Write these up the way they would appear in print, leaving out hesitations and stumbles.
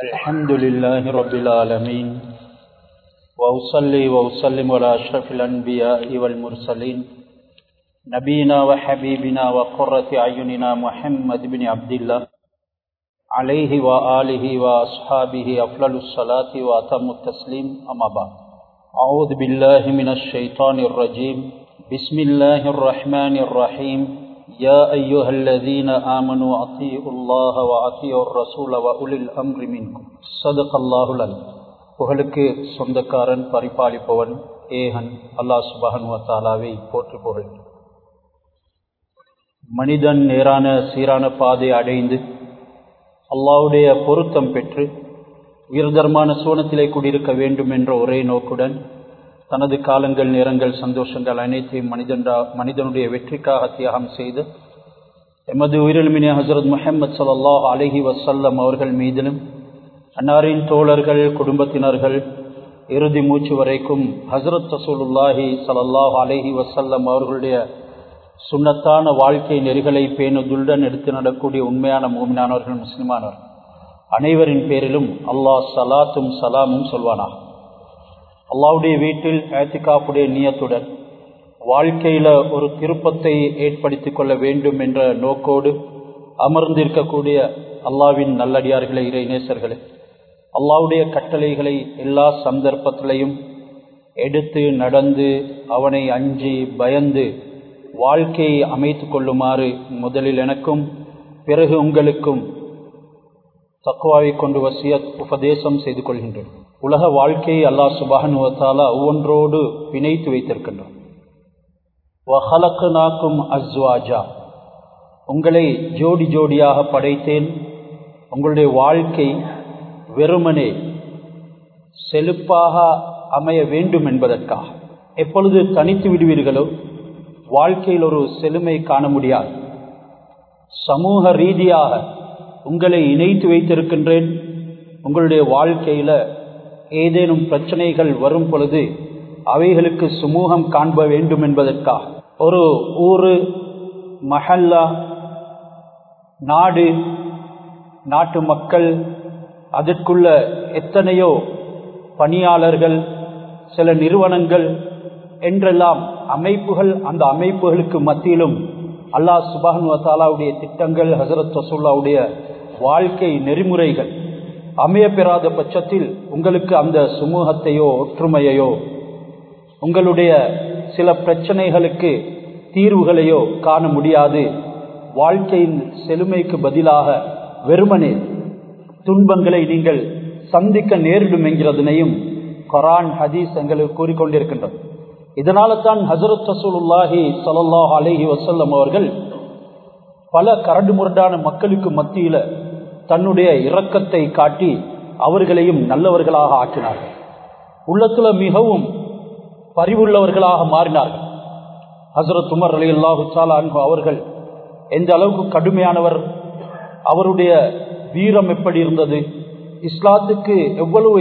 الحمد لله رب العالمين وأصلي وأسلم على أشرف الأنبياء والمرسلين نبينا وحبيبنا وقرة أعيننا محمد بن عبد الله عليه وآله وأصحابه أفضل الصلاة وأتم التسليم أما بعد أعوذ بالله من الشيطان الرجيم بسم الله الرحمن الرحيم يا أيها الذين آمنوا أطيعوا الله وأطيعوا الرسول وأولي الأمر منكم صدق الله العظيم. புகழுக்கு சொந்தக்காரன் பரிபாலிப்பவன் ஏகன் அல்லாஹ் சுப்ஹானஹு வ தஆலாவை போற்றி புகழ்கிறேன். மனிதன் நேரான சீரான பாதை அடைந்து அல்லாஹ்வுடைய பொருத்தம் பெற்று உயர்தரமான சுவனத்திலே குடியிருக்க வேண்டும் என்ற ஒரே நோக்குடன் தனது காலங்கள் நேரங்கள் சந்தோஷங்கள் அனைத்தையும் மனிதனுடைய வெற்றிக்காக தியாகம் செய்து எமது உயிரிழமினிய ஹஸரத் முஹம்மது ஸல்லல்லாஹு அலைஹி வஸல்லம் அவர்கள் மீதிலும் அன்னாரின் தோழர்கள் குடும்பத்தினர்கள் இறுதி மூச்சு வரைக்கும் ஹஸரத் ரசூலுல்லாஹி ஸல்லல்லாஹு அலைஹி வஸல்லம் அவர்களுடைய சுன்னத்தான வாழ்க்கை நெறிகளை பேணுதலுடன் எடுத்து நடக்கூடிய உண்மையான மூமினானவர்கள் முஸ்லிமானவர்கள் அனைவரின் பேரிலும் அல்லாஹ் ஸலாத்தும் சலாமும் சொல்வானாக. அல்லாஹ்வுடைய வீட்டில் இஅ்திகாஃபுடைய நியத்துடன் வாழ்க்கையில ஒரு திருப்பத்தை ஏற்படுத்திக் கொள்ள வேண்டும் என்ற நோக்கோடு அமர்ந்திருக்கக்கூடிய அல்லாஹ்வின் நல்லடியார்களே, இறைநேசர்களே, அல்லாஹ்வுடைய கட்டளைகளை எல்லா சந்தர்ப்பத்திலையும் எடுத்து நடந்து அவனை அஞ்சி பயந்து வாழ்க்கையை அமைத்துக் கொள்ளுமாறு முதலில் எனக்கும் பிறகு உங்களுக்கும் தக்வாவை கொண்டு வசியத் உபதேசம் செய்து கொள்கின்றேன். உலக வாழ்க்கையை அல்லாஹ் சுப்ஹானஹு வ தஆலா ஒவ்வொன்றோடு பிணைத்து வைத்திருக்கின்றான். வஹலக்னாக்கும் அஸ்வாஜா, உங்களை ஜோடி ஜோடியாக படைத்தேன். உங்களுடைய வாழ்க்கை வெறுமனே செழிப்பாக அமைய வேண்டும் என்பதற்காக. எப்பொழுது தனித்து விடுவீர்களோ வாழ்க்கையில் ஒரு செழுமை காண முடியாது. சமூக ரீதியாக உங்களை இணைத்து வைத்திருக்கின்றேன். உங்களுடைய வாழ்க்கையில ஏதேனும் பிரச்சனைகள் வரும் பொழுது அவைகளுக்கு சுமூகம் காண்ப வேண்டும் என்பதற்காக ஒரு ஊரு, மஹல்லா, நாடு, நாட்டு மக்கள், அதற்குள்ள எத்தனையோ பணியாளர்கள், சில நிறுவனங்கள் என்றெல்லாம் அமைப்புகள், அந்த அமைப்புகளுக்கு மத்தியிலும் அல்லாஹ் சுப்ஹானஹு வ தஆலாவுடைய திட்டங்கள், ஹஸரத் ரசூலுல்லாஹ்வுடைய வாழ்க்கை நெறிமுறைகள் அமைய பெறாத பட்சத்தில் உங்களுக்கு அந்த சுமூகத்தையோ ஒற்றுமையோ உங்களுடைய சில பிரச்சனைகளுக்கு தீர்வுகளையோ காண முடியாது. வாழ்க்கையின் செழுமைக்கு பதிலாக வெறுமனே துன்பங்களை நீங்கள் சந்திக்க நேரிடும் என்கிறதனையும் குர்ஆன் ஹதீஸ் எங்களுக்கு கூறிக்கொண்டிருக்கின்றது. இதனால தான் ஹஸரத் ரசூலுல்லாஹி ஸல்லல்லாஹு அலைஹி வஸல்லம் அவர்கள் பல கரடு முரடான மக்களுக்கு மத்தியில தன்னுடைய இரக்கத்தை காட்டி அவர்களையும் நல்லவர்களாக ஆக்கினார்கள். உள்ளத்துல மிகவும் பரிவுள்ளவர்களாக மாறினார்கள். ஹஸரத் உமர் ரலியல்லாஹு தஆலா அன்ஹு அவர்கள் எந்த அளவுக்கு கடுமையானவர், அவருடைய வீரம் எப்படி இருந்தது, இஸ்லாத்துக்கு எவ்வளவு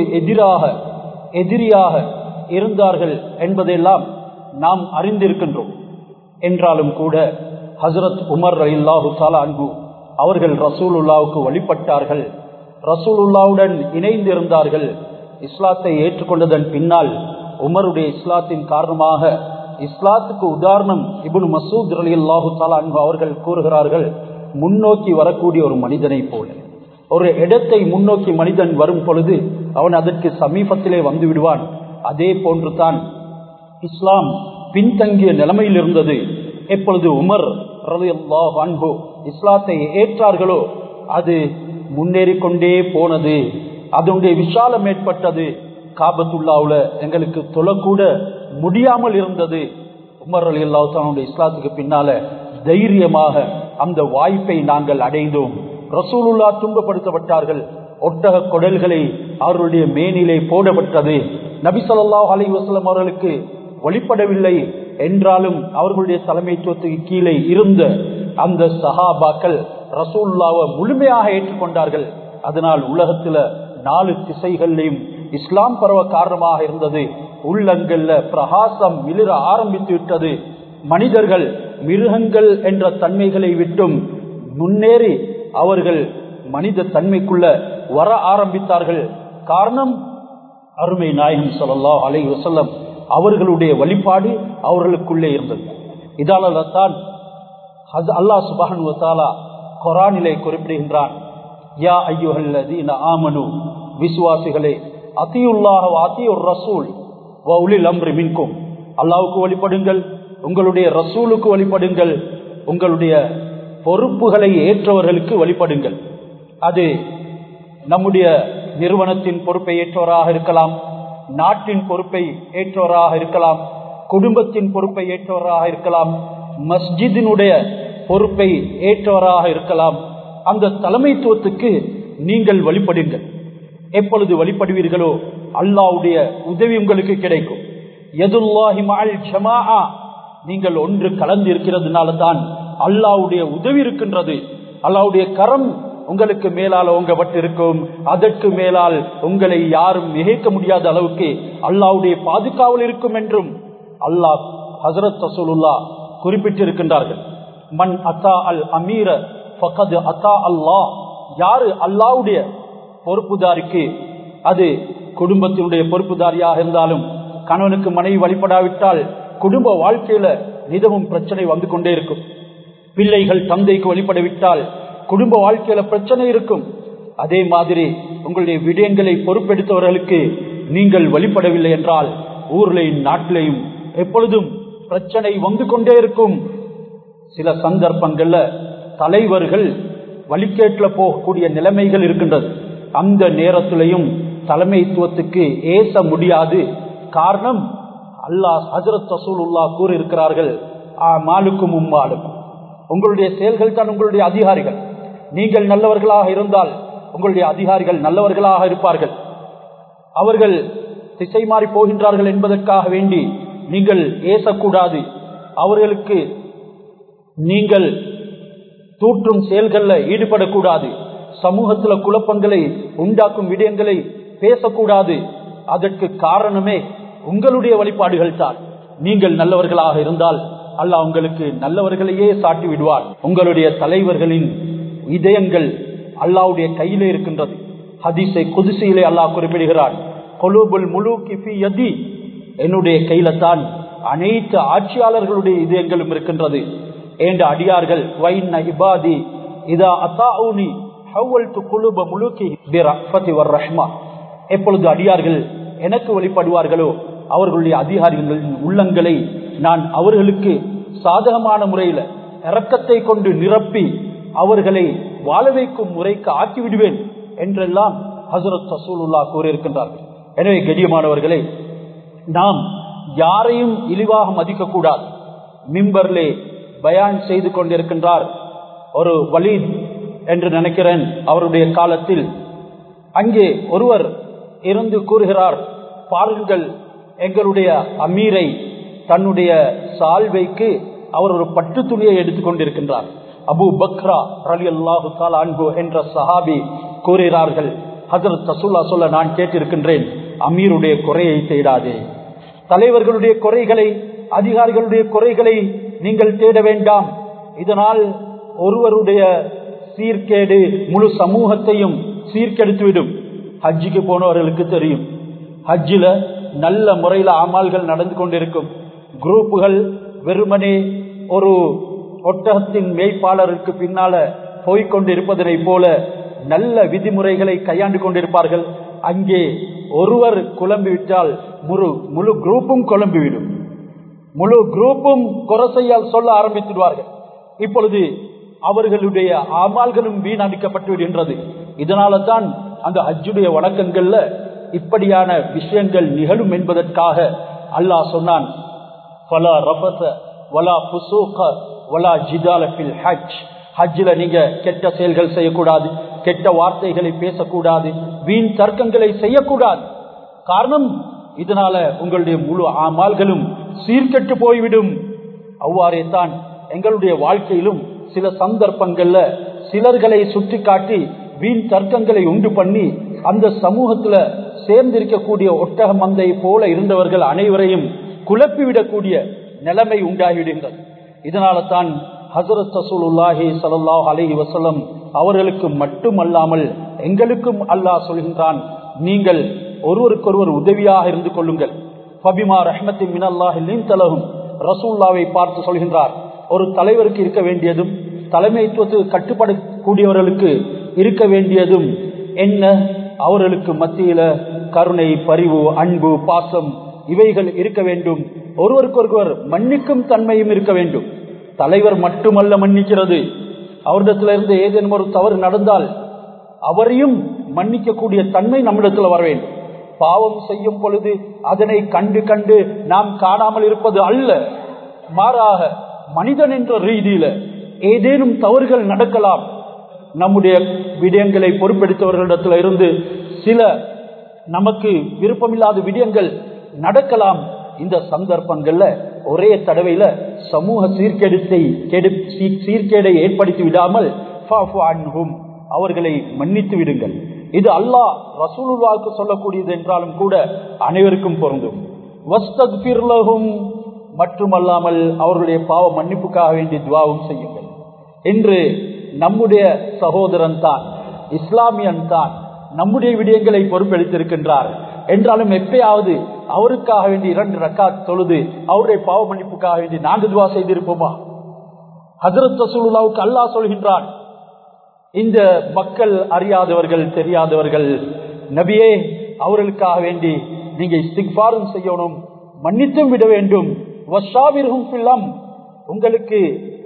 எதிரியாக இருந்தார்கள் என்பதையெல்லாம் நாம் அறிந்திருக்கின்றோம். என்றாலும் கூட ஹஸரத் உமர் ரலியல்லாஹு தஆலா அன்ஹு அவர்கள் ரசூலுல்லாவுக்கு வழிபட்டார்கள், ரசூலுல்லாவுடன் இணைந்திருந்தார்கள். இஸ்லாத்தை ஏற்றுக்கொண்டதன் பின்னால் உமருடைய இஸ்லாத்தின் காரணமாக இஸ்லாத்துக்கு உதாரணம் இப்னு மஸ்ஊத் ரலியல்லாஹு தஆலா அன்ஹு அவர்கள் கூறுகிறார்கள், முன்னோக்கி வரக்கூடிய ஒரு மனிதனை போல. ஒரு இடத்தை முன்னோக்கி மனிதன் வரும் பொழுது அவன் அதற்கு சமீபத்திலே வந்து விடுவான். அதே போன்று தான் இஸ்லாம் பின்தங்கிய நிலைமையில் இருந்தது. எப்பொழுது உமர் ரலியல்லாஹு அன்ஹு இஸ்லாத்தை ஏற்றார்களோ அது முன்னேறிக்கொண்டே போனது. அதனுடைய விஷாலம் ஏற்பட்டது. காபத்துல்லாவுல எங்களுக்கு தொழக்கூட முடியாமல் இருந்தது. உமர் ரலியல்லாஹு தஆலா இஸ்லாத்துக்கு பின்னால தைரியமாக அந்த வாய்ப்பை நாங்கள் அடைந்தோம். ரசூலுல்லாஹ் துன்பப்படுத்தப்பட்டார்கள். ஒட்டக கொடல்களை அவர்களுடைய மேனிலே போடப்பட்டது. நபி ஸல்லல்லாஹு அலைஹி வஸல்லம் அவர்களுக்கு வழிபடவில்லை என்றாலும் அவர்களுடைய தலைமைத்துவத்துக்கு கீழே இருந்த அந்த சஹாபாக்கள் ரசூலுல்லாஹ்வை முழுமையாக ஏற்றுக்கொண்டார்கள். அதனால் உலகத்துல 4 திசைகளிலும் இஸ்லாம் பரவ காரணமாக இருந்தது. உள்ளங்கள்ல பிரகாசம் மிளிர ஆரம்பித்து விட்டது. மனிதர்கள் மிருகங்கள் என்ற தன்மைகளை விட்டும் முன்னேறி அவர்கள் மனித தன்மைக்குள்ள வர ஆரம்பித்தார்கள். காரணம், அருமை நாயகம் ஸல்லல்லாஹு அலைஹி வஸல்லம் அவர்களுடைய வழிபாடு அவர்களுக்குள்ளே இருந்தது. இதால தான் அல்லாஹ் சுப்ஹானஹு வ தஆலா குர்ஆனிலே குறிப்பிடுகின்றான், யா அய்யுஹல்லதீன ஆமனு, விசுவாசிகளே, அத்தியுல்லாஹ வ அத்தியுர் ரசூல் வ உலில் அம்ரி மின்கும், அல்லாஹ்வுக்கு வழிபடுங்கள், உங்களுடைய ரசூலுக்கு வழிபடுங்கள், உங்களுடைய பொறுப்புகளை ஏற்றவர்களுக்கு வழிபடுங்கள். அது நம்முடைய நிறுவனத்தின் பொறுப்பை ஏற்றவராக இருக்கலாம், நாட்டின் பொறுப்பை ஏற்றவராக இருக்கலாம், குடும்பத்தின் பொறுப்பை ஏற்றவராக இருக்கலாம், மஸ்ஜிதினுடைய பொறுப்பை ஏற்றவராக இருக்கலாம். அந்த தலைமைத்துவத்துக்கு நீங்கள் வழிபடுங்கள். எப்பொழுது வழிபடுவீர்களோ அல்லாஹ்வுடைய உதவி உங்களுக்கு கிடைக்கும். யதுல்லாஹி மஅல் ஜமாஅ, நீங்கள் ஒன்று கலந்து இருக்கிறதுனால தான் அல்லாஹ்வுடைய உதவி இருக்கின்றது. அல்லாஹ்வுடைய கரம் உங்களுக்கு மேலால் ஓங்கப்பட்டிருக்கும். அதற்கு மேலால் உங்களை யாரும் மிகைக்க முடியாத அளவுக்கு அல்லாஹ்வுடைய பாதுகாவல் இருக்கும் என்றும் அல்லாஹ் ஹஜ்ரத் ரசூலுல்லாஹ் குறிப்பிட்டிருக்கின்றார்கள். மன் அத்தா அல் அமீர ஃபகத் அத்தா அல்லாஹ், யாரு அல்லாஹ்வுடைய பொறுப்புதாரிக்கு, அது குடும்பத்தினுடைய பொறுப்புதாரியாக இருந்தாலும் கணவனுக்கு மனைவி வழிபடாவிட்டால் குடும்ப வாழ்க்கையில நிதமும் பிரச்சனை வந்து கொண்டே இருக்கும். பிள்ளைகள் தந்தைக்கு வழிபடவிட்டால் குடும்ப வாழ்க்கையில பிரச்சனை இருக்கும். அதே மாதிரி உங்களுடைய விடயங்களை பொறுப்பெடுத்தவர்களுக்கு நீங்கள் வழிபடவில்லை என்றால் ஊர்லையும் நாட்டிலையும் எப்பொழுதும் பிரச்சனை வந்து கொண்டே இருக்கும். சில சந்தர்ப்பங்கள்ல தலைவர்கள் வழிகேட்டுல போகக்கூடிய நிலைமைகள் இருக்கின்றது. அந்த நேரத்திலையும் தலைமைத்துவத்துக்கு ஏச முடியாது. காரணம், அல்லாஹ் ஹஜ்ரத் ரசூலுல்லாஹ் கூறியிருக்கிறார்கள், மாலுக்கும் உம்மாலுக்கும், உங்களுடைய செயல்கள் தான் உங்களுடைய அதிகாரிகள். நீங்கள் நல்லவர்களாக இருந்தால் உங்களுடைய அதிகாரிகள் நல்லவர்களாக இருப்பார்கள். அவர்கள் திசை மாறி போகின்றார்கள் என்பதற்காக வேண்டி நீங்கள் ஏசக்கூடாது. அவர்களுக்கு நீங்கள் தூற்றும் செயல்களில் ஈடுபடக்கூடாது. சமூகத்தில் குழப்பங்களை உண்டாக்கும் விடயங்களை பேசக்கூடாது. அதற்கு காரணமே உங்களுடைய வழிபாடுகள் தான். நீங்கள் நல்லவர்களாக இருந்தால் அல்லாஹ் உங்களுக்கு நல்லவர்களையே சாட்டி விடுவார். உங்களுடைய தலைவர்களின் இதயங்கள் அல்லாஹ்வுடைய கையிலே இருக்கின்றது. ஹதீஸை குதுசியிலே அல்லாஹ் குறிப்பிடுகிறார், குலூபுல் முலூகி ஃபீ யதி, என்னுடைய கையில தான் அனைத்து ஆட்சியாளர்களுடைய இதயங்களும் இருக்கின்றது. என்ற அடியார்கள் வைன்ன இபாதி இதா அத்தாஊனி ஹவ்வல்து குலூப முலூகி பிர்ரஃபதி வர்ரஹ்மா, எப்பொழுது அடியார்கள் எனக்கு வழிபடுவார்களோ அவர்களுடைய அதிகாரிகளின் உள்ளங்களை நான் அவர்களுக்கு சாதகமான முறையில் இரக்கத்தை கொண்டு நிரப்பி அவர்களை வாழ வைக்கும் முறைக்கு ஆக்கிவிடுவேன் என்றெல்லாம் ஹஜ்ரத் ரசூலுல்லாஹ் கூறியிருக்கின்றார்கள். எனவே கண்ணியமானவர்களே, நாம் யாரையும் இழிவாக மதிக்கக்கூடாது. மிம்பர்லே பயான் செய்து கொண்டிருக்கின்றார் ஒரு வலீத் என்று நினைக்கிறேன், அவருடைய காலத்தில் அங்கே ஒருவர் இருந்து கூறுகிறார், பாருங்கள், எங்களுடைய அமீரை தன்னுடைய சால்வைக்கு அவர் ஒரு பட்டு துணியை எடுத்துக் கொண்டிருக்கின்றார். அபு பக்ரா ரலியல்லாஹு தஆலா அன்ஹு என்ற சஹாபி கூறுகிறார்கள், ஹஜ்ரத் ரசூலுல்லாஹ் சொல்ல நான் கேட்டிருக்கின்றேன், அமீருடைய குறையை தேடாதே, தலைவர்களுடைய குறைகளை, அதிகாரிகளுடைய குறைகளை நீங்கள் தேட வேண்டாம். இதனால் ஒருவருடைய சீர்கேடு முழு சமூகத்தையும் சீர்கெடுத்துவிடும். ஹஜ்ஜுக்கு போனவர்களுக்கு தெரியும், ஹஜ்ஜில நல்ல முறையில் அமல்கள் நடந்து கொண்டிருக்கும். குரூப்புகள் வெறுமனே ஒரு ஒட்டகத்தின் மேய்ப்பாளருக்கு பின்னால போய்கொண்டிருப்பதனை போல நல்ல விதிமுறைகளை கையாண்டு கொண்டிருப்பார்கள். அங்கே ஒருவர் குழம்பிவிட்டால் முழு குரூப்பும் குழம்பிவிடும். முழு குரூப்பும் குறைசையால் சொல்ல ஆரம்பித்துடுவார்கள். இப்பொழுது அவர்களுடைய அமல்களும் வீணடிக்கப்பட்டு விடுகின்றது. இதனால தான் அந்த ஹஜ்ஜுடைய வணக்கங்கள்ல இப்படியான விஷயங்கள் நிகழும் என்பதற்காக அல்லாஹ் சொன்னான், ஃபலா ரஃபஸ வலா ஃபுசூக வலா ஜிதால ஃபில் ஹஜ், ஹஜ்ஜில நீங்க கெட்ட செயல்கள் செய்யக்கூடாது, கெட்ட வார்த்தைகளை பேசக்கூடாது, வீண் தர்க்கங்களை செய்யக்கூடாது. காரணம், இதனால உங்களுடைய முழு அமல்களும் சீர்கெட்டு போய்விடும். அவ்வாறே தான் எங்களுடைய வாழ்க்கையிலும் சில சந்தர்ப்பங்கள்ல சிலர்களை சுட்டி காட்டி வீண் தர்க்கங்களை உண்டு பண்ணி அந்த சமூகத்துல சேர்ந்திருக்கக்கூடிய ஒட்டக மந்தை போல இருந்தவர்கள் அனைவரையும் குழப்பிவிடக்கூடிய நிலைமை உண்டாகிவிடுகிறது. இதனால தான் ஹஸரத் ரசூலுல்லாஹி ஸல்லல்லாஹு அலைஹி வஸல்லம் அவர்களுக்கு மட்டுமல்லாமல் எங்களுக்கும் அல்லாஹ் சொல்கின்றான், நீங்கள் ஒருவருக்கொருவர் உதவியாக இருந்து கொள்ளுங்கள். ஃபபிமா ரஹ்மத்தின் மினல்லாஹி லின்த லஹும். ரசூலுல்லாஹ்வை பார்த்து சொல்கின்றார், ஒரு தலைவருக்கு இருக்க வேண்டியதும் தலைமைத்துவத்துக்கு கட்டுப்படக்கூடியவர்களுக்கு இருக்க வேண்டியதும் என்ன? அவர்களுக்கு மத்தியில கருணை, பரிவு, அன்பு, பாசம் இவைகள் இருக்க வேண்டும். ஒருவருக்கொருவர் மன்னிக்கும் தன்மையும் இருக்க வேண்டும். தலைவர் மட்டுமல்ல மன்னிக்கிறது, அவரிடத்திலிருந்து ஏதேனும் ஒரு தவறு நடந்தால் அவரையும் மன்னிக்கக்கூடிய தன்மை நம்மிடத்தில் வர வேண்டும். பாவம் செய்யும் பொழுது அதனை கண்டு கண்டு நாம் காணாமல் இருப்பது அல்ல, மாறாக மனிதன் என்ற ரீதியில ஏதேனும் தவறுகள் நடக்கலாம். நம்முடைய விடயங்களை பொறுப்பெடுத்தவர்களிடத்தில் இருந்து சில நமக்கு விருப்பமில்லாத விடயங்கள் நடக்கலாம். இந்த சந்தர்ப்பங்கள்ல ஒரே தடவையில சமூக சீர்கேடை ஏற்படுத்தி விடாமல் அவர்களை மன்னித்து விடுங்கள். இது அல்லாஹ் ரசூலுல்லாஹ்வுக்கு சொல்லக்கூடியது என்றாலும் கூட அனைவருக்கும் பொருந்தும். வஸ்தக்ஃபிர் லஹும், மட்டுமல்லாமல் அவர்களுடைய பாவ மன்னிப்புக்காக வேண்டி துஆவும் செய்யுங்கள். இன்று நம்முடைய சகோதரன் தான், இஸ்லாமியன் தான், நம்முடைய விடயங்களை பொறுப்பெடுத்திருக்கின்றார் என்றாலும் எப்பயாவது அவருக்காக வேண்டி 2 ரக்காத் தொழுது அவருடைய பாவ மன்னிப்புக்காக வேண்டி நாங்கள் துஆ செய்திருப்போமா? ஹஜ்ரத் ரசூலுல்லாஹ்வுக்கு அல்லாஹ் சொல்கின்றான், இந்த மக்கள் அறியாதவர்கள், தெரியாதவர்கள், நபியே அவர்களுக்காக வேண்டி நீங்க இஸ்திக்ஃபாரும் செய்யணும், மன்னித்தும் விட வேண்டும். வஷாவிர்ஹும் ஃபில் அம்ர், உங்களுக்கு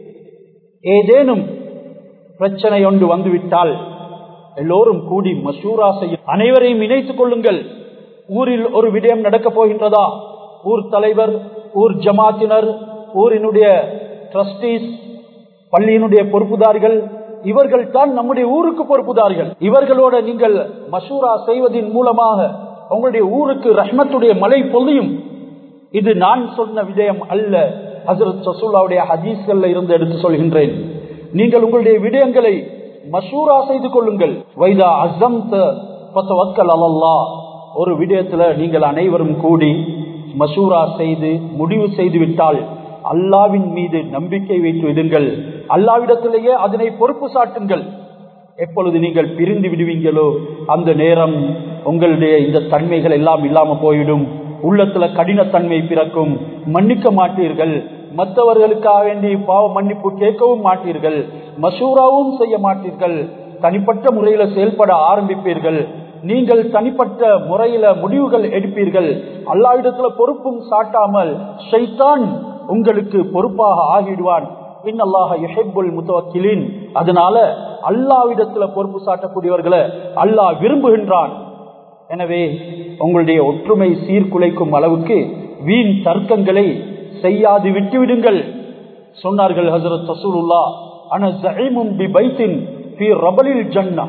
ஏதேனும் பிரச்சனை ஒன்று வந்துவிட்டால் எல்லோரும் கூடி மஷூரா செய்யும், அனைவரையும் இணைத்துக் கொள்ளுங்கள். ஊரில் ஒரு விடயம் நடக்கப் போகின்றதா, ஊர் தலைவர், ஊர் ஜமாத்தினர், ஊரினுடைய ட்ரஸ்டீஸ், பள்ளியினுடைய பொறுப்புதாரிகள், இவர்கள் தான் நம்முடைய ஊருக்கு பொறுப்புதாரிகள். இவர்களோட நீங்கள் மஷூரா செய்வதன் மூலமாக உங்களுடைய ஊருக்கு ரஹ்மத்துடைய மழை பொழியும். இது நான் சொன்ன விடயம் அல்ல, ஹஜ்ரத் ரசூலுல்லாஹ்வுடைய ஹதீஸ்கள்ல இருந்து எடுத்து சொல்கின்றேன். நீங்கள் உங்களுடைய விடயங்களை மஷூரா செய்து கொள்ளுங்கள். வைதா அஸம்த ஃபதவக்கல் அலல்லாஹ், ஒரு விடயத்துல நீங்கள் அனைவரும் கூடி மஷூரா செய்து முடிவு செய்து விட்டால் அல்லாஹ்வின் மீது நம்பிக்கை வைத்து விடுங்கள், அல்லாஹ்விடத்திலேயே அதனை பொறுப்பு சாட்டுங்கள். எப்பொழுது நீங்கள் பிரிந்து விடுவீங்களோ அந்த நேரம் உங்களுடைய இந்த தன்மைகள் எல்லாம் இல்லாம போயிடும். உள்ளத்துல கடினத்தன்மை பிறக்கும், மன்னிக்க மாட்டீர்கள், மற்றவர்களுக்காக வேண்டி பாவ மன்னிப்பு கேட்கவும் மாட்டீர்கள், மஷூராவும் செய்ய மாட்டீர்கள், தனிப்பட்ட முறையில செயல்பட ஆரம்பிப்பீர்கள். நீங்கள் தனிப்பட்ட முறையில முடிவுகள் எடுப்பீர்கள், அல்லாஹ்விடத்துல பொறுப்பும் சாட்டாமல் ஷைத்தான் உங்களுக்கு பொறுப்பாக ஆகிடுவான். இன்னல்லாஹ யுஹிப்புல் முத்தவக்கிலீன், அதனால அல்லாஹ்விடத்துல பொறுப்பு சாட்டக்கூடியவர்களை அல்லாஹ் விரும்புகின்றான். எனவே உங்களுடைய ஒற்றுமை சீர்குலைக்கும் அளவுக்கு வீண் தர்க்கங்களை செய்யாது விட்டுவிடுங்கள். சொன்னார்கள் ஹஜ்ரத் ரசூலுல்லாஹ், அன ஸஈமும் பி பைத்தின் ஃபீ ரபலில் ஜன்னah,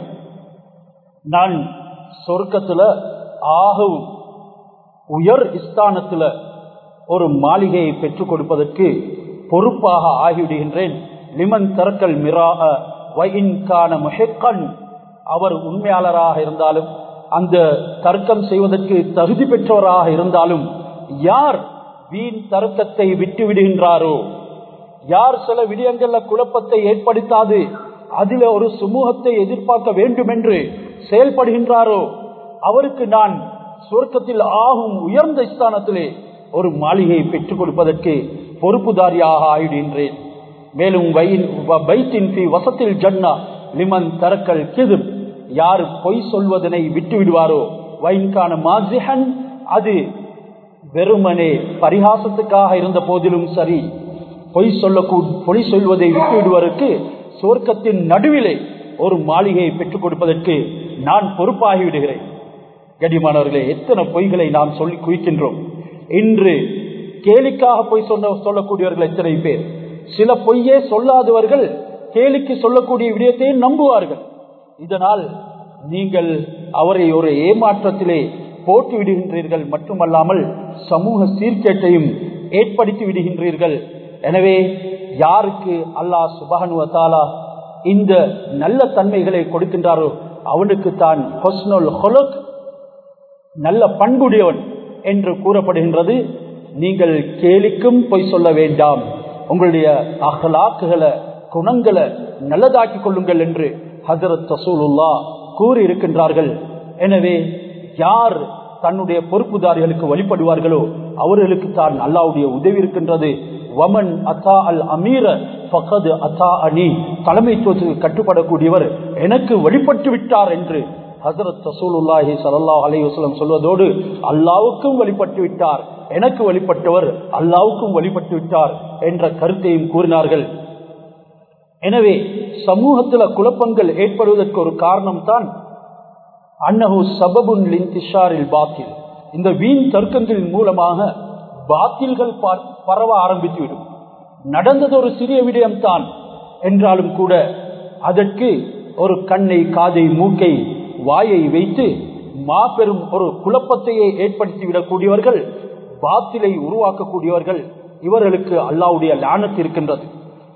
நான் சொர்க்கத்துல ஆகவும் உயர் ஸ்தானத்துல ஒரு மாளிகையை பெற்றுக் கொடுப்பதற்கு பொறுப்பாக ஆகிவிடுகின்றேன். லிமன் தரக்கல் மிரா வ இன் கான முஹிக்கன், அவர் உண்மையாளராக இருந்தாலும் அந்த தர்க்கம் செய்வதற்கு தகுதி பெற்றவராக இருந்தாலும் யார் வீண் தர்க்கத்தை விட்டு விடுகின்றாரோ, யார் சில விடயங்கள்ல குழப்பத்தை ஏற்படுத்தாது அதில ஒரு சுமூகத்தை எதிர்பார்க்க வேண்டும் என்று செயல்படுகின்றாரோ அவருக்கு நான் சொர்க்கத்தில் ஆகும் உயர்ந்த ஸ்தானத்திலே ஒரு மாளிகையை பெற்றுக் கொடுப்பதற்கு பொறுப்புதாரியாக ஆகிடுகின்றேன். மேலும் வசத்தில் ஜன்னா லிமன் தரக்கல் கிதுப், யார் பொய் சொல்வதனை விட்டு விடுவாரோ, வைன்கான மாசிஹன், அது வெறுமனே பரிகாசத்துக்காக இருந்த போதிலும் சரி, பொய் சொல்வதை விட்டு விடுவதற்கு சொர்க்கத்தின் நடுவிலே ஒரு மாளிகையை பெற்றுக் கொடுப்பதற்கு நான் பொறுப்பாகி விடுகிறேன். கடிமானவர்களே, எத்தனை பொய்களை நாம் சொல்லி குவிக்கின்றோம். இன்று கேலிக்காக பொய் சொல்லக்கூடியவர்கள் எத்தனை பேர். சில பொய்யே சொல்லாதவர்கள் கேலிக்கு சொல்லக்கூடிய விடயத்தை நம்புவார்கள். இதனால் நீங்கள் அவரை ஒரு ஏமாற்றத்திலே போட்டு விடுகின்றீர்கள், மட்டுமல்லாமல் சமூக சீர்கேட்டையும் ஏற்படுத்தி விடுகின்றீர்கள். எனவே யாருக்கு அல்லாஹ் சுப்ஹானஹு வ தஆலா இந்த நல்ல தன்மைகளை கொடுக்கின்றாரோ அவனுக்கு தான் ஹுஸ்னுல் ஹுலுக், நல்ல பண்புடையவன் என்று கூறப்படுகின்றது. நீங்கள் கேலிக்கும் பொய் சொல்ல வேண்டாம், உங்களுடைய அஹ்லாக்குகளை குணங்களை நல்லதாக்கி கொள்ளுங்கள் என்று ஹஜ்ரத் ரசூலுல்லாஹ் கூறி இருக்கின்றார்கள். எனவே யார் தன்னுடைய பொறுப்புதாரிகளுக்கு வழிபடுவார்களோ அவர்களுக்கு தான் அல்லாஹ்வுடைய உதவி இருக்கின்றது. வமன் அத்தா அல் அமீர ஃபகத் அத்தா அனி, தலைமைத்துவத்துக்கு கட்டுப்படக்கூடியவர் எனக்கு வழிபட்டு விட்டார் என்று ஹஜ்ரத் ரசூலுல்லாஹி ஸல்லல்லாஹு அலைஹி வஸல்லம் சொல்வதோடு அல்லாஹ்வுக்கும் வழிபட்டு விட்டார், எனக்கு வழிபட்டவர் அல்லாஹ்வுக்கும் வழிபட்டு விட்டார் என்ற கருத்தையும் கூறினார்கள். எனவே சமூகத்தில் குழப்பங்கள் ஏற்படுவதற்கு ஒரு காரணம் தான் அன்னஹு சபபுன் லின்திஷாரில் பாத்தில். இந்த வீண் தர்க்கங்களின் மூலமாக பாத்தில்கள் பரவ ஆரம்பித்துவிடும். நடந்தது ஒரு சிறிய விடயம்தான் என்றாலும் கூட அதற்கு ஒரு கண்ணை காதை மூக்கை வாயை வைத்து மாபெரும் ஒரு குழப்பத்தையே ஏற்படுத்திவிடக் கூடியவர்கள், பாத்திலை உருவாக்கக்கூடியவர்கள். இவர்களுக்கு அல்லாஹ்வுடைய லானத் இருக்கின்றது.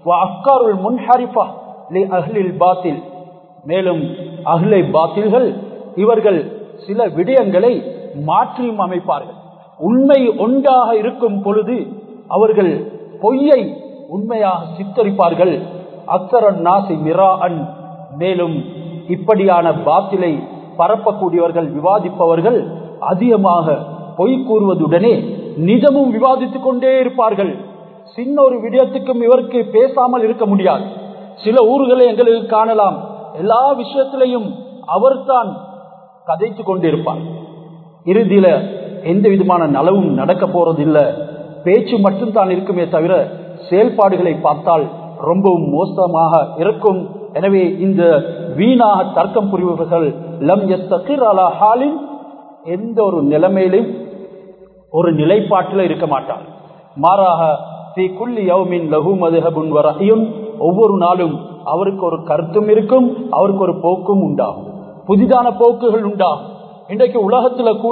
மேலும் அஹ்லே பாத்தில்கள் இவர்கள் சில விடயங்களை மாற்றியும் அமைப்பார்கள். உண்மை ஒன்றாக இருக்கும் பொழுது அவர்கள் பொய்யை உண்மையாக சித்தரிப்பார்கள். அக்ஸரன் நாசி மிராஅன், மேலும் இப்படியான பாத்திலை பரப்பக்கூடியவர்கள், விவாதிப்பவர்கள் அதிகமாக பொய் கூறுவதுடனே நிஜமும் விவாதித்துக் கொண்டே இருப்பார்கள். சின்ன ஒரு விடயத்துக்கும் இவருக்கு பேசாமல் இருக்க முடியாது. சில ஊர்களை எங்களுக்கு காணலாம், எல்லா விஷயத்திலையும் அவர்தான் கதைத்துக் கொண்டிருப்பார். இறுதியில எந்த விதமான நலவும் நடக்க போறதில்லை, பேச்சு மட்டும்தான் இருக்குமே தவிர செயல்பாடுகளை பார்த்தால் ரொம்பவும் மோசமாக இருக்கும். எனவே இந்த வீணாக தர்க்கம் புரிபவர்கள் லம் யஸ்தகிர் அலா ஹாலின், எந்த ஒரு நிலைமையிலும் ஒரு நிலைப்பாட்டில் இருக்க மாட்டார். மாறாக ஃபீ குல்லி யௌமின் லஹு மத்ஹபுன் வ ரஅயுன், ஒவ்வொரு நாளும் அவருக்கு ஒரு கருத்தும் இருக்கும், அவருக்கு ஒரு போக்கும் உண்டாகும், புதிதான போக்குகள் உண்டாகும். இன்றைக்கு உலகத்துல கூட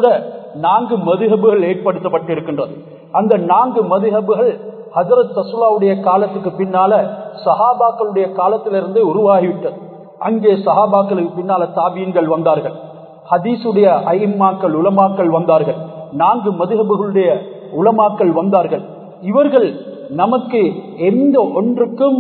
4 மதுஹபுகள் ஏற்படுத்தப்பட்டிருக்கின்றது. அந்த 4 மதுஹபுகள் ஹஜ்ரத் ரசூலுல்லாஹ்வுடைய காலத்துக்கு பின்னால சஹாபாக்களுடைய காலத்திலிருந்து உருவாகிவிட்டது. அங்கே சஹாபாக்களுக்கு பின்னால தாபீன்கள் வந்தார்கள், ஹதீஸுடைய ஐம்மாக்கள் உலமாக்கள் வந்தார்கள், 4 மதுஹபுகளுடைய உலமாக்கள் வந்தார்கள். இவர்கள் நமக்கு எந்த ஒன்றுக்கும்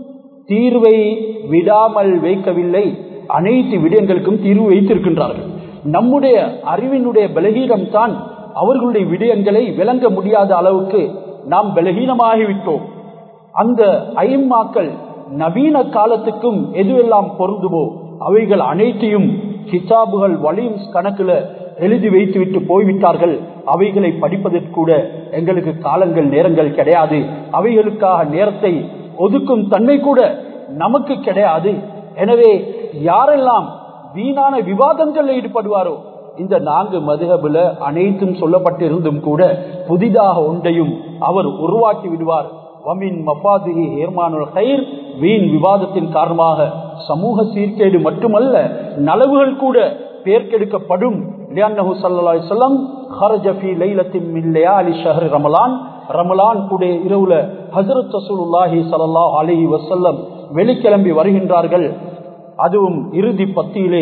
தீர்வை விடாமல் வைக்கவில்லை, அனைத்து விடயங்களுக்கும் தீர்வு வைத்திருக்கின்றார்கள். நம்முடைய அறிவினுடைய பலகீனம் தான் அவர்களுடைய விடயங்களை விளங்க முடியாத அளவுக்கு நாம் பலகீனமாகிவிட்டோம். அந்த ஐம்மாக்கள் நவீன காலத்துக்கும் எதுவெல்லாம் பொருந்துமோ அவைகள் அனைத்தையும் கிதாபுகள் வலியும் கணக்குல எழுதி வைத்துவிட்டு போய்விட்டார்கள். அவைகளை படிப்பதற்கு கூட எங்களுக்கு காலங்கள் நேரங்கள் கிடையாது, அவைகளுக்காக நேரத்தை ஒதுக்கும் தன்மை கூட நமக்கு கிடையாது. எனவே யாரெல்லாம் வீணான விவாதங்கள் ஈடுபடுவாரோ, இந்த 4 மதுஹபுல அனைத்தும் சொல்லப்பட்டிருந்தும் கூட புதிதாக ஒன்றையும் அவர் உருவாக்கி விடுவார். வமின் மஃபாதிஹி ஹிர்மானுல் கைர், வீண் விவாதத்தின் காரணமாக சமூக சீர்கேடு மட்டுமல்ல நலவுகள் கூட பேர்க்கெடுக்கப்படும். லிஅன்னஹு ஸல்லல்லாஹு அலைஹி வஸல்லம் خرج في ليلة من ليالي شهر رمضان, ரமலான் உடைய இரவுல ஹஜ்ரத் ரசூலுல்லாஹி ஸல்லல்லாஹு அலைஹி வஸல்லம் வெளிக்கிளம்பி வருகின்றார்கள். அதுவும் இறுதி பத்தியிலே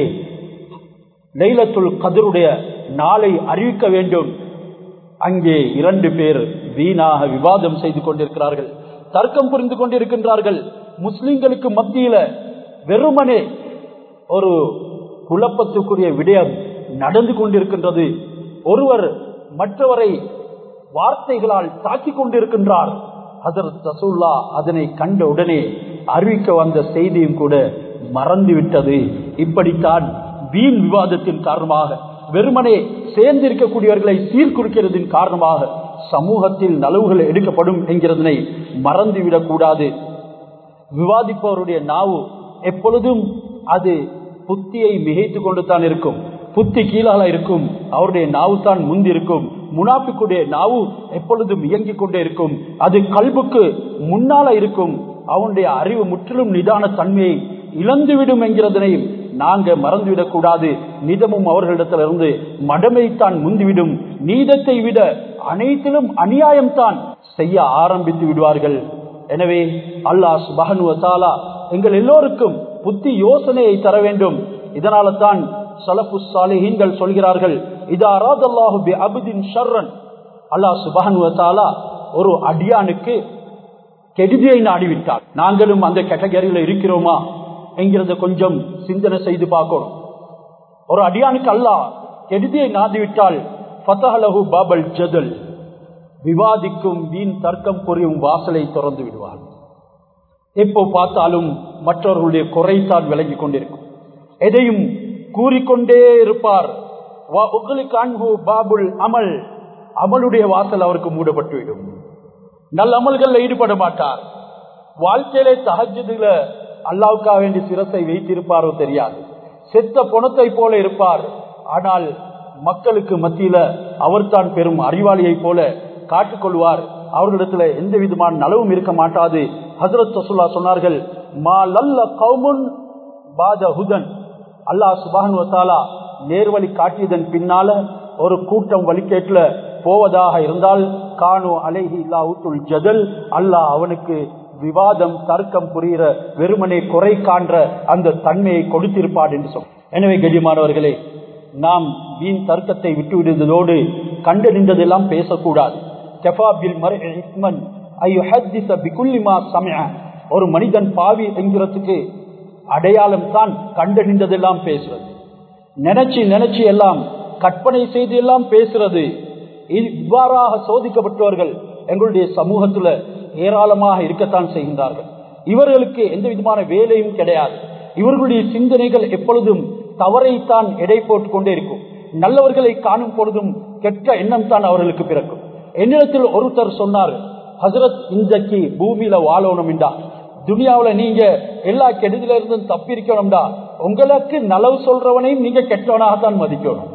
லைலத்துல் கத்ருடைய நாளை அறிவிக்க வேண்டும். அங்கே 2 பேர் வீணாக விவாதம் செய்து கொண்டிருக்கிறார்கள், தர்க்கம் புரிந்து கொண்டிருக்கின்றார்கள். முஸ்லிம்களுக்கு மத்தியில வெறுமனே ஒரு குழப்பத்துக்குரிய விடயம் நடந்து கொண்டிருக்கின்றது. ஒருவர் மற்றவரை வார்த்தைகளால் தாக்கிக் கொண்டிருக்கின்றார். ஹஜ்ரத் ரசூலுல்லாஹ் அதனை கண்ட உடனே அறிவிக்க வந்த செய்தியும் கூட மறந்துவிட்டது. இப்படித்தான் வீண் விவாதத்தின் காரணமாக, வெறுமனே சேர்ந்திருக்கக்கூடியவர்களை சீர்குலைக்கிறதின் காரணமாக சமூகத்தில் நலவுகள் எடுக்கப்படும் என்கிறதனை மறந்துவிடக் கூடாது. விவாதிப்பவருடைய நாவு எப்பொழுதும் அது புத்தியை மிகைத்துக் கொண்டு தான் இருக்கும், புத்தி கீழால இருக்கும், அவருடைய நாவு தான் முந்தி இருக்கும். முனாஃபிக்குடைய நாவு எப்பொழுதும் இயங்கிக் கொண்டே இருக்கும், அது கல்புக்கு முன்னால இருக்கும். அவனுடைய அறிவு முற்றிலும் நிதான தன்மையை இழந்துவிடும் என்கிறதனையும் நாங்க மறந்துவிடக் கூடாது. நிதமும் அவர்களிடத்திலிருந்து மடமைத்தான் முந்திவிடும். நீதத்தை விட அனைத்திலும் அநியாயம்தான் செய்ய ஆரம்பித்து விடுவார்கள். எனவே அல்லாஹ் சுப்ஹானஹு வ தஆலா எங்கள் எல்லோருக்கும் புத்தி யோசனையை தர வேண்டும். இதனால தான் ஸலஃபுஸ் ஸாலிஹீன்கள் சொல்கிறார்கள், இதா அராதல்லாஹு பி அப்தின் ஷர்ரன், அல்லாஹ் சுப்ஹானஹு வ தஆலா ஒரு அடியானுக்கு கெடுதியை நாடிவிட்டால் நாங்களும் அந்த கேட்டகரியில இருக்கிறோமா என்கிறத கொஞ்சம் சிந்தனை செய்து பார்க்கணும். ஒரு அடியானுக்கு அல்லாஹ் கெடுதியை நாடிவிட்டால் ஃபதஹலஹு பாபல் ஜதல், விவாதிக்கும் வீண் தர்க்கம் புரியும் வாசலை திறந்து விடுவார். எப்போ பார்த்தாலும் மற்றவர்களுடைய குறைத்தான் விளங்கி கொண்டிருக்கும், எதையும் கூறிக்கொண்டே இருப்பார். பாபுல் அமல், அமலுடைய வாசல் அவருக்கு மூடப்பட்டுவிடும். நல்ல அமல்கள் ஈடுபட மாட்டார். வாழ்க்கையிலே தஹஜ்ஜுதுல அல்லாஹ்வுக்காக வேண்டி சிரசை வைத்திருப்பாரோ தெரியாது. செத்த பொணத்தை போல இருப்பார். ஆனால் மக்களுக்கு மத்தியில அவர் தான் பெரும் அறிவாளியை போல காட்டிக்கொள்வார். அவர்களிடத்துல எந்த விதமான நலவும் இருக்க மாட்டாது. ஹஜ்ரத் ரசூலுல்லாஹ் சொன்னார்கள், மா லல்ல கௌமுன் பாத ஹுதன், அல்லாஹ் சுப்ஹானஹு வ தஆலா நேர்வழி காட்டியதன் பின்னால ஒரு கூட்டம் வழிகேட்டுல போவதாக இருந்தால் கானு அலைஹி லாவுத்துல் ஜதல், அல்லாஹ் அவனுக்கு விவாதம் தர்க்கம் புரிகிற வெறுமனே குறை காண்ற அந்த தன்மையை கொடுத்திருப்பார் என்று சொல். எனவே கண்ணியமானவர்களே, நாம் வீண் தர்க்கத்தை விட்டுவிடுவதோடு கண்டறிந்ததெல்லாம் பேசக்கூடாது. ஒரு மனிதன் பாவி என்கிறதுக்கு அடையாளம் தான் கண்டறிந்ததெல்லாம் பேசுறது, நினைச்சு நினைச்சு எல்லாம் கற்பனை செய்து எல்லாம் பேசுறது. இவ்வாறாக சோதிக்கப்பட்டவர்கள் எங்களுடைய சமூகத்துல ஏராளமாக இருக்கத்தான் செய்கின்றார்கள். இவர்களுக்கு எந்த விதமான வேலையும் கிடையாது. இவர்களுடைய சிந்தனைகள் எப்பொழுதும் தவறைத்தான் எடை போட்டுக் கொண்டே இருக்கும். நல்லவர்களை காணும் பொழுதும் கெட்ட எண்ணம் தான் அவர்களுக்கு பிறக்கும். என்னிடத்தில் ஒருத்தர் சொன்னார், ஹசரத் இன்றைக்கு பூமியில வாழணும் என்றா, துனியாவுல நீங்க எல்லா கெடுதில இருந்தும் தப்பிருக்கணும்டா, உங்களுக்கு நலவு சொல்றவனையும் நீங்க கெட்டவனாகத்தான் மதிக்கணும்.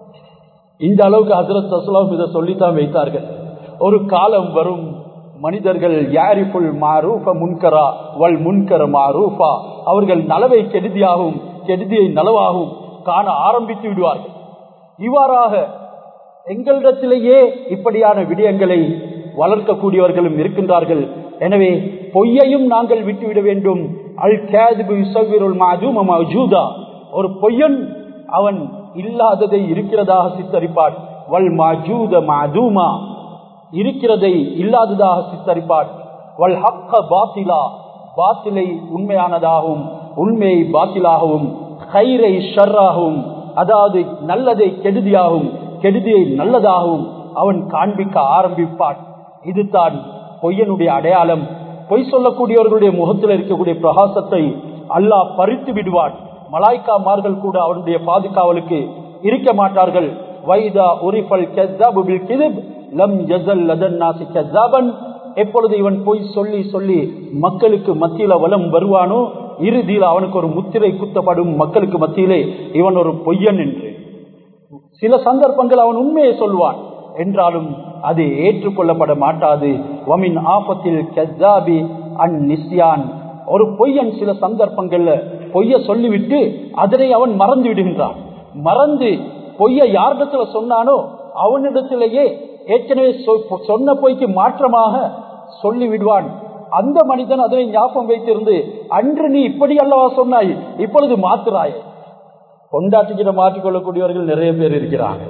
இந்த அளவுக்கு ஹசரத் ரசூலுல்லாஹ் இதை சொல்லித்தான் வைத்தார்கள். ஒரு காலம் வரும், மனிதர்கள் யாரிஃபுல் மாரூஃப முன்கரா வல் முன்கர மாரூஃபா, அவர்கள் நலவை கெடுதியாகவும் கெடுதியை நலவாகவும் காண ஆரம்பித்து விடுவார்கள். இவ்வாறாக எங்களிடத்திலேயே இப்படியான விடயங்களை வளர்க்கக்கூடியவர்களும் இருக்கின்றார்கள். எனவே பொய்யையும் நாங்கள் விட்டுவிட வேண்டும். அல் காதிபு யுஸவ்விருல் மஅதூம மவ்ஜூதா, ஒரு பொய்யன் அவன் இல்லாததை இருக்கிறதாக சித்தரிப்பான். வல் மஜூத மஅதூமா, இருக்கிறதை இல்லாததாக சித்தரிப்பான். வல் ஹக்க பாத்திலா, பாத்திலை உண்மையானதாகவும் உண்மையை பாத்திலாகவும் கைரை ஷர்ராகவும், அதாவது நல்லதை கெடுதியாகவும் கெடுதியை நல்லதாகவும் அவன் காண்பிக்க ஆரம்பிப்பான். இதுதான் பொய்யனுடைய அடையாளம். பொய் சொல்லக்கூடியவர்களுடைய முகத்தில் இருக்கக்கூடிய பிரகாசத்தை அல்லாஹ் பறித்து விடுவான். மலாய்க்காமார்கள் கூட அவனுடைய பாதுகாவலுக்கு இருக்க மாட்டார்கள். வைதா உரிஃபல் கஸ்ஸாபு பில் கிذب லம் யஸல் லதன்னாசி கஸ்ஸாபன், எப்பொழுது இவன் பொய் சொல்லி சொல்லி மக்களுக்கு மத்தியில வலம் வருவானோ, இறுதியில் அவனுக்கு ஒரு முத்திரை குத்தப்படும், மக்களுக்கு மத்தியிலே இவன் ஒரு பொய்யன் என்று. சில சந்தர்ப்பங்கள் அவன் உண்மையை சொல்வான், என்றாலும் அது ஏற்றுக்கொள்ளப்பட மாட்டாது. வமின் ஆபத்தில் கஸ்ஸாபி அன் நிஸ்யான், ஒரு பொய்யன் சில சந்தர்ப்பங்கள்ல பொய்ய சொல்லிவிட்டு அதனை அவன் மறந்து விடுகின்றான். மறந்து பொய்ய யாரிடத்துல சொன்னானோ அவனிடத்திலேயே ஏற்கனவே சொன்ன பொய்க்கு மாற்றமாக சொல்லி விடுவான். அந்த மனிதன் அதனை ஞாபகம் வைத்திருந்து, அன்று நீ இப்படி அல்லவா சொன்னாய், இப்பொழுது மாத்துறாய். கொண்டாட்டிக்கிட்ட மாற்றிக்கொள்ளக்கூடியவர்கள் நிறைய பேர் இருக்கிறாங்க.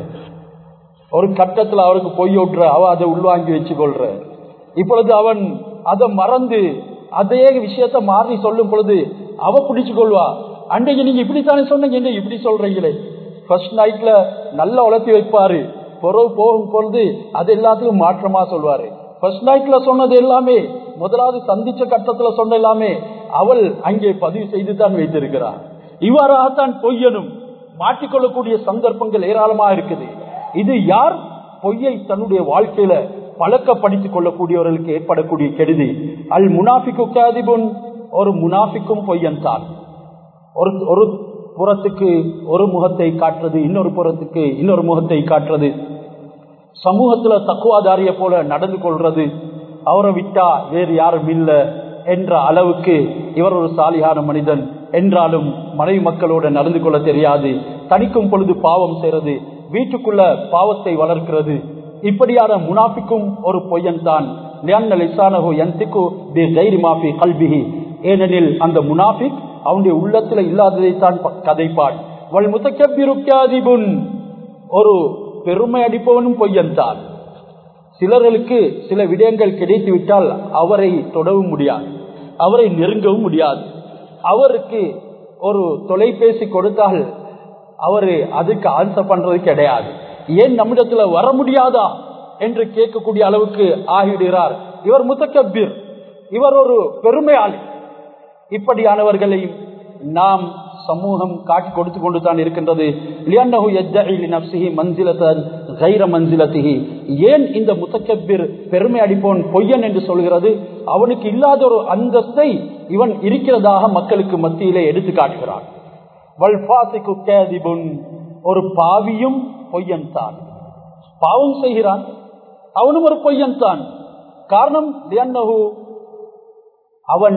ஒரு கட்டத்தில் அவருக்கு பொய்யோட்டுற, அவ அதை உள்வாங்கி வச்சு கொள்ற. இப்பொழுது அவன் அதை மறந்து அதே விஷயத்த மாறி சொல்லும் பொழுது அவ பிடிச்சு கொள்வா. அன்றைக்கு நீங்க இப்படித்தானே சொன்னீங்க, என்ன இப்படி சொல்றீங்களே. ஃபர்ஸ்ட் நைட்ல நல்லா உழைச்சி வைப்பாரு, பொறவு போகும் பொழுது அது எல்லாத்துக்கும் மாற்றமா சொல்வாரு. ஃபர்ஸ்ட் நைட்ல சொன்னது எல்லாமே, முதலாவது சந்திச்ச கட்டத்துல சொன்ன எல்லாமே அவள் அங்கே பதிவு செய்து தான் வைத்திருக்கிறார். இவ்வாறாகத்தான் பொய்யனும் மாற்றிக்கொள்ளக்கூடிய சந்தர்ப்பங்கள் ஏராளமா இருக்குது. இது யார் பொய்யை தன்னுடைய வாழ்க்கையில பழக்கப்படுத்திக் கொள்ளக்கூடியவர்களுக்கு ஏற்படக்கூடிய கெடுதி. அல் முனாஃபிக்கு காதிபுன், ஒரு முனாஃபிக்கும் பொய்யன் தான். ஒரு புறத்துக்கு ஒரு முகத்தை காட்டுறது, இன்னொரு புறத்துக்கு இன்னொரு முகத்தை காட்டுறது, சமூகத்துல தக்குவாதாரிய போல நடந்து கொள்றது, அவரை விட்டா வேறு யாரும் இல்லை என்ற அளவுக்கு இவர் ஒரு சாலியான மனிதன் என்றாலும் மனைவி மக்களோட நடந்து கொள்ள தெரியாது, தனிக்கும் பொழுது பாவம் செய்யறது, வீட்டுக்குள்ள பாவத்தை வளர்க்கிறது. இப்படியான முனாஃபிக்கும் ஒரு பொய்யன் தான். ஏனெனில் அந்த முனாஃபிக் அவனுடைய உள்ளத்துல இல்லாததைத்தான் கதைப்பான். ஒரு பெருமை அடிப்பவனும் பொய்யன் தான். சிலர்களுக்கு சில விடயங்கள் கிடைத்து விட்டால் அவரை தொடவும் முடியாது, அவரை நெருங்கவும் முடியாது. அவருக்கு ஒரு தொலைபேசி கொடுத்தால் அவரு அதுக்கு ஆன்சர் பண்றது கிடையாது. ஏன் நம்மிடத்துல வர முடியாதா என்று கேட்கக்கூடிய அளவுக்கு ஆகிவிடுகிறார். இவர் முத்தக்கபீர், இவர் ஒரு பெருமையாளி. இப்படியானவர்களை நாம் சமூகம் காட்டி கொடுத்து கொண்டு தான் இருக்கின்றது. ஏன் இந்த முத்தக்கபீர் பெருமை அடிப்போன் பொய்யன் என்று சொல்கிறது? அவனுக்கு இல்லாத ஒரு அந்தஸ்தை இவன் இருக்கிறதாக மக்களுக்கு மத்தியிலே எடுத்து காட்டுகிறான். ஒரு பாவியும் பொய்யன் தான், பாவம் செய்கிறான், அவனும் ஒரு பொய்யன் தான். காரணம் அவன்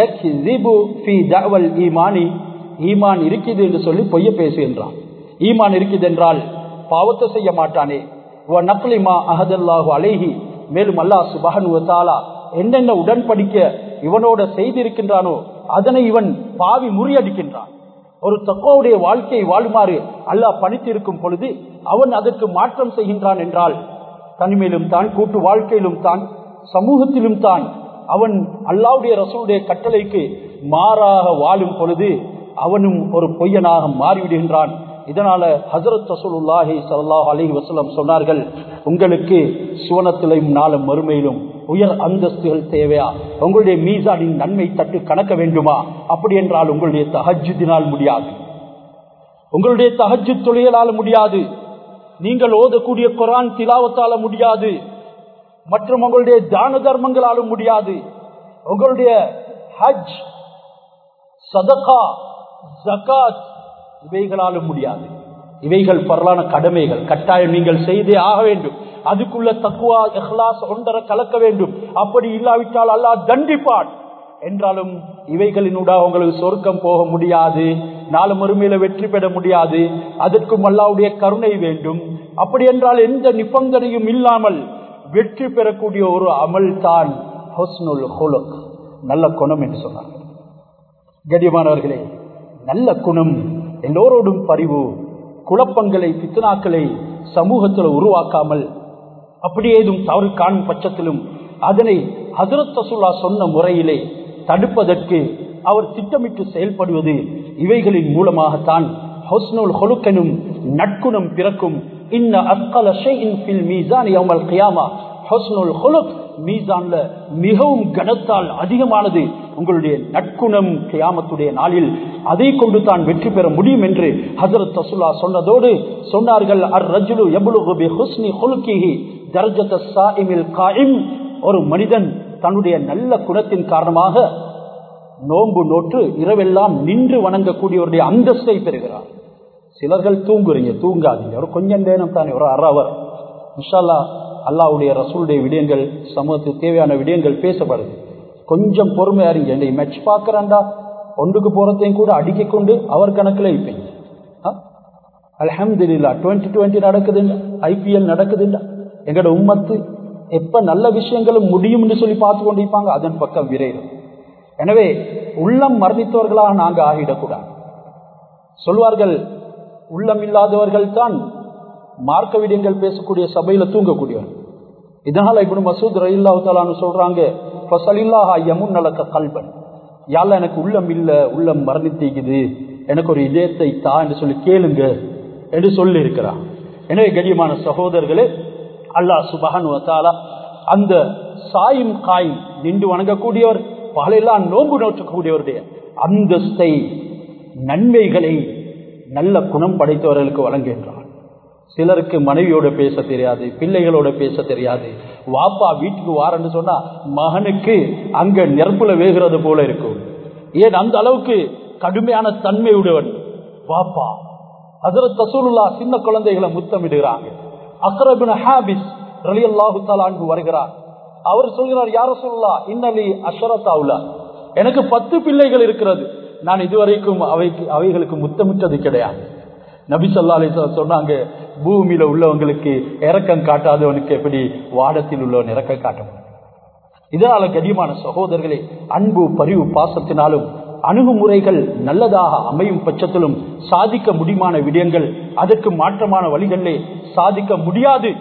ஈமான் இருக்குது என்று சொல்லி பொய்ய பேசுகின்றான். ஈமான் இருக்குது என்றால் பாவத்தை செய்ய மாட்டானே. மேலும் அல்லாஹ் சுப்ஹானஹு வ தஆலா என்னென்ன உடன்படிக்க இவனோட செய்திருக்கின்றானோ அதனை இவன் பாவி முறியடிக்கின்றான். ஒரு தக்வாவுடைய வாழ்க்கையை வாழுமாறு அல்லாஹ் பணித்திருக்கும் பொழுது அவன் அதற்கு மாற்றம் செய்கின்றான் என்றால் தனிமையிலும் தான், கூட்டு வாழ்க்கையிலும் தான், சமூகத்திலும் தான் அவன் அல்லாஹ்வுடைய ரசூலுடைய கட்டளைக்கு மாறாக வாழும் பொழுது அவனும் ஒரு பொய்யனாக மாறிவிடுகின்றான். இதனால ஹஜ்ரத் ரசூலுல்லாஹி ஸல்லல்லாஹு அலைஹி வஸல்லம் சொன்னார்கள், உங்களுக்கு சுவனத்திலும் நாளும் மறுமையிலும் உயர் அந்தஸ்துகள் தேவையா? உங்களுடைய மீசானின் நன்மை தட்டு கணக்க வேண்டுமா? அப்படி என்றால் உங்களுடைய தஹஜ்ஜுதினால் முடியாது, உங்களுடைய தஹஜ்ஜுத் தொழுகையால் முடியாது, நீங்கள் ஓதக்கூடிய குர்ஆன் திலாவத்தால முடியாது, மற்றும் உங்களுடைய தான தர்மங்களாலும் முடியாது, உங்களுடைய ஹஜ், சதகா, ஜகாத் இவைகளாலும் முடியாது. இவைகள் பரலான கடமைகள், கட்டாயம் நீங்கள் செய்தே ஆக வேண்டும். அதுக்குள்ள தக்வா, இஹ்லாஸ் ஒன்றரை கலக்க வேண்டும். அப்படி இல்லாவிட்டால் அல்லாஹ் தண்டிப்பான். என்றாலும் இவைகளினூடாக உங்களுக்கு சொர்க்கம் போக முடியாது, நாலு மறுமையில வெற்றி பெற முடியாது. அதற்கும் அல்லாஹ்வுடைய கருணை வேண்டும். அப்படி என்றால் எந்த நிபந்தனையும் இல்லாமல் வெற்றி பெறக்கூடிய ஒரு அமல் தான் ஹுஸ்னுல் ஹுலுக், நல்ல குணம் என்று சொன்னார்கள். கண்ணியமானவர்களே, நல்ல குணம், எல்லோரோடும் பரிவு, குழப்பங்களை, பித்னாக்களை சமூகத்தில் உருவாக்காமல், அப்படி ஏதும் தவறு காணும் பட்சத்திலும் அதனை ஹஜ்ரத் ரசூலுல்லாஹ் சொன்ன முறையிலே தடுப்பதற்கு அவர் திட்டமிட்டு செயல்படுவது, இவைகளின் மூலமாகத்தான் ஹுஸ்னுல் ஹுலுக் எனும் நற்குணம் பிறக்கும். இன்ன அஸ்கல ஷைஇன் ஃபில் மீசான் யௌமல் கியாமா, ஹுஸ்னுல் ஹுலுக் மீசான்ல மிகவும் கனத்தால் அதிகமானது உங்களுடைய நற்குணம். கியாமத்துடைய நாளில் அதை கொண்டு தான் வெற்றி பெற முடியும் என்று ஹஜ்ரத் ரசூலுல்லாஹ் சொன்னதோடு சொன்னார்கள், அர் ரஜுலு யப்லுகு பி ஹுஸ்னி ஹுலுகிஹி தர்ஜத ஸாயிமில் காயிம். ஒரு மனிதன் தன்னுடைய நல்ல குணத்தின் காரணமாக நோன்பு நோற்று இரவெல்லாம் நின்று வணங்கக்கூடியவருடைய அந்தஸ்தை பெறுகிறார். சிலர்கள் தூங்குறீங்க, தூங்காதீங்க, ஒரு கொஞ்சம் நேரம் தானே, ஒரு அரை அவர். இன்ஷா அல்லாஹ் அல்லாஹ்வுடைய ரசூலுடைய விடயங்கள், சமூகத்துக்கு தேவையான விடயங்கள் பேசப்படுது. கொஞ்சம் பொறுமையா இருங்க. என்னை மேட்ச் பார்க்கறாண்டா ஒன்றுக்கு போறதையும் கூட அடிக்க கொண்டு அவர் கணக்கில் வைப்பீங்க. அல்ஹம்துலில்லாஹ் 2020 நடக்குதுண்டா, IPL நடக்குதுண்டா. எங்களோட உம்மத்து எப்ப நல்ல விஷயங்களும் முடியும் என்று சொல்லி பார்த்து கொண்டிருப்பாங்க, அதன் பக்கம் விரையும். எனவே உள்ளம் மரணித்தவர்களாக நாங்க ஆகிடக்கூடாது. சொல்வார்கள், உள்ளம் இல்லாதவர்கள் தான் மார்க்க விடயங்கள் பேசக்கூடிய சபையில தூங்கக்கூடியவர். இதனால இப்னு மசூத் ரலியல்லாஹு தஆலா சொல்றாங்க, ஃபஸலில்லாஹ யமுன்னலக கல்பன், யாழ்லா எனக்கு உள்ளம் இல்ல, உள்ளம் மரணித்தீக்குது, எனக்கு ஒரு இதயத்தை தா என்று சொல்லி கேளுங்க என்று சொல்லி இருக்கிறார். எனவே கண்ணியமான சகோதரர்களே, அல்லாஹ் சுப்ஹானஹு வ தஆலா அந்த சாயும் காயும் நின்று வணங்கக்கூடியவர், பகலெல்லாம் நோன்பு நோற்றக்கூடியவருடைய அந்தஸ்தை, நன்மைகளை நல்ல குணம் படைத்தவர்களுக்கு வழங்குகின்றார். சிலருக்கு மனைவியோட பேச தெரியாது, பிள்ளைகளோட பேச தெரியாது. வாப்பா வீட்டுக்கு வாரன்னு சொன்னா மகனுக்கு அங்க நெருப்புல வேகிறது போல இருக்கும். ஏன் அந்த அளவுக்கு கடுமையான தன்மையுடையவன் வாப்பா. ஹஜ்ரத் ரசூலுல்லாஹ் சின்ன குழந்தைகளை முத்தமிடுகிறாங்க. அக்ரா இப்னு ஹாபிஸ் ரலியல்லாஹு தஆலா அன்ஹு வருகிறார். அவர் சொல்கிறார், யா ரசூலுல்லாஹ் இன்னலி அஷரத அவுலாத், எனக்கு 10 பிள்ளைகள் இருக்கிறது, நான் இதுவரைக்கும் அவைகளுக்கு முத்தமிட்டது கிடையாது. நபி ஸல்லல்லாஹு அலைஹி வஸல்லம் சொன்னாங்க, பூமியில உள்ளவங்களுக்கு இரக்கம் காட்டாதவனுக்கு எப்படி வானத்தில் உள்ளவன் இரக்கம் காட்ட முடியும்? இதனால கண்ணியமான சகோதரர்களே, அன்பு, பரிவு, பாசத்தினாலும் அணுகுமுறைகள் நல்லதாக அமையும் பட்சத்திலும் சாதிக்க முடியுமான விடயங்கள், அதற்கு மாற்றமான வழிகளிலே சாதிக்க முடியாது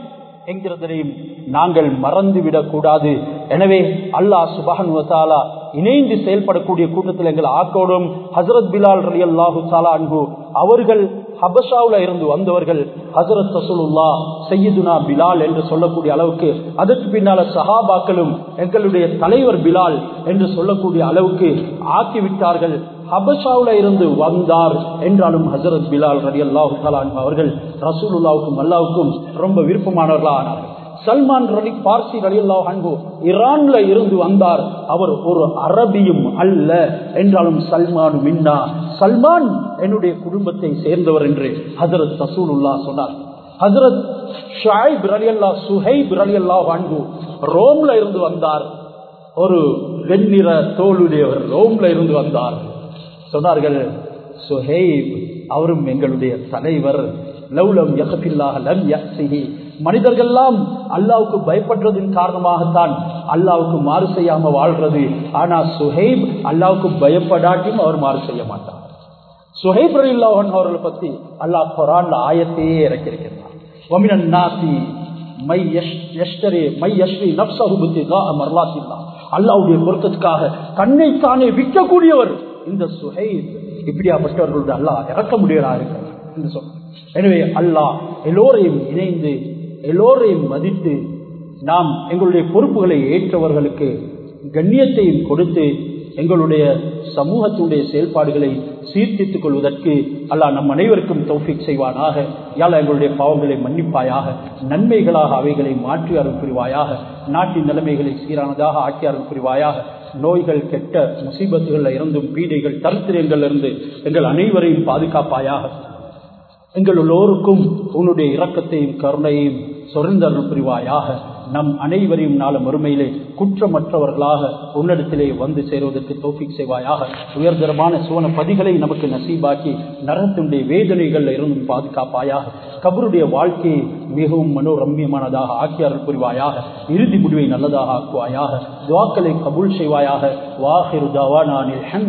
என்கிறதையும் நாங்கள் மறந்துவிடக் கூடாது. எனவே அல்லாஹ் சுப்ஹானஹு வ தஆலா இணைந்து செயல்படக்கூடிய கூட்டத்தில் எங்கள் ஆக்கோடும். ஹஜ்ரத் பிலால் ரலியல்லாஹு தஆலா அன்ஹு அவர்கள் ஹபஷாவுல இருந்து வந்தவர்கள். ஹஜ்ரத் ரசூலுல்லாஹ் சையதுனா பிலால் என்று சொல்லக்கூடிய அளவுக்கு, அதற்கு பின்னால சஹாபாக்களும் எங்களுடைய தலைவர் பிலால் என்று சொல்லக்கூடிய அளவுக்கு ஆக்கிவிட்டார்கள். ஹபஷாவுல இருந்து வந்தார் என்றாலும் ஹஜ்ரத் பிலால் ரலியல்லாஹு தஆலா அன்ஹு அவர்கள் ரசூலுல்லாஹ்வுக்கும் அல்லாஹ்வுக்கும் ரொம்ப விருப்பமானவர்களாக ஆனார்கள். சல்மான் பார்சி ரலியல்லாஹு அன்ஹு ஈரான்ல இருந்து வந்தார். அவர் ஒரு அரபியும் அல்ல என்றாலும் சல்மான் மின்னா, சல்மான் என்னுடைய குடும்பத்தை சேர்ந்தவர் என்று ஹஜ்ரத் ரசூலுல்லாஹ் சொன்னார். ஹஜ்ரத் ஷுஐப் ரலியல்லாஹு சுஹைப் ரலியல்லாஹு அன்ஹு ரோம்ல இருந்து வந்தார். ஒரு வெண்ணிற தோளுடையவர் ரோம்ல இருந்து வந்தார். சொன்னார்கள், சுஹைப் அவரும் எங்களுடைய தலைவர். லவ்லம் யக்ஃபில்லாஹ் லம் யக்ஸிஹி, மனிதர்கள்லாம் அல்லாஹ்வுக்கு பயப்படுறதின் காரணமாகத்தான் அல்லாஹ்வுக்கு மாறு செய்யாம வாழ்றது. ஆனா சுஹைப் அல்லாஹ்வுக்கு பயப்படாட்டியும் அவர் மாறு செய்ய மாட்டார். சுஹைப் ரலியல்லாஹு அன்ஹு அவர்களை பத்தி அல்லாஹ் குர்ஆன்ல ஆயத்தையே இறக்கியிருக்கிறார். வமினன் நாசி மை யஷ்ரி நஃப்ஸஹு பித்திகாஅ மர்லாத்தில்லாஹ், அல்லாஹ்வுடைய பொருத்தத்துக்காக தன்னை தானே விற்கக்கூடியவர் இந்த சுஹைப். இப்படியாப்பட்டவர்களுடைய அல்லாஹ் இறக்க முடியலாம் இருக்கிறார் என்று சொன்னார். எனவே அல்லாஹ் எல்லோரையும் இணைந்து எல்லோரையும் மதித்து நாம் எங்களுடைய பொறுப்புகளை ஏற்றவர்களுக்கு கண்ணியத்தையும் கொடுத்து எங்களுடைய சமூகத்துடைய செயல்பாடுகளை சீர்திருத்திக் கொள்வதற்கு அல்லாஹ் நம் அனைவருக்கும் தௌஃபீக் செய்வானாக. யாழ் எங்களுடைய பாவங்களை மன்னிப்பாயாக, நன்மைகளாக அவைகளை மாற்றி அருள் புரிவாயாக, நாட்டின் நிலைமைகளை சீரானதாக ஆக்கி அருள் புரிவாயாக. நோய்கள், கெட்ட முசீபத்துகள் இருந்தும் பீடைகள், தரித்திரங்கள் இருந்து எங்கள் அனைவரையும் பாதுகாப்பாயாக. எங்கள் எல்லோருக்கும் உன்னுடைய இரக்கத்தையும் கருணையையும் சொரிந்தருள் புரிவாயாக. நம் அனைவரையும் நாள மறுமையிலே குற்றமற்றவர்களாக உன்னிடத்திலே வந்து சேருவதற்கு தௌஃபீக் செய்வாயாக. உயர்தரமான சுவன பதிகளை நமக்கு நசீபாக்கி நரகத்தினுடைய வேதனைகள் இருந்தும் பாதுகாப்பாயாக. கபருடைய வாழ்க்கையை மிகவும் மனோரம்யமானதாக ஆக்கி அருள் புரிவாயாக. இறுதி முடிவை நல்லதாக ஆக்குவாயாக. துஆக்களை கபூல் செய்வாயாக. வாஹிரு தவானா அனில்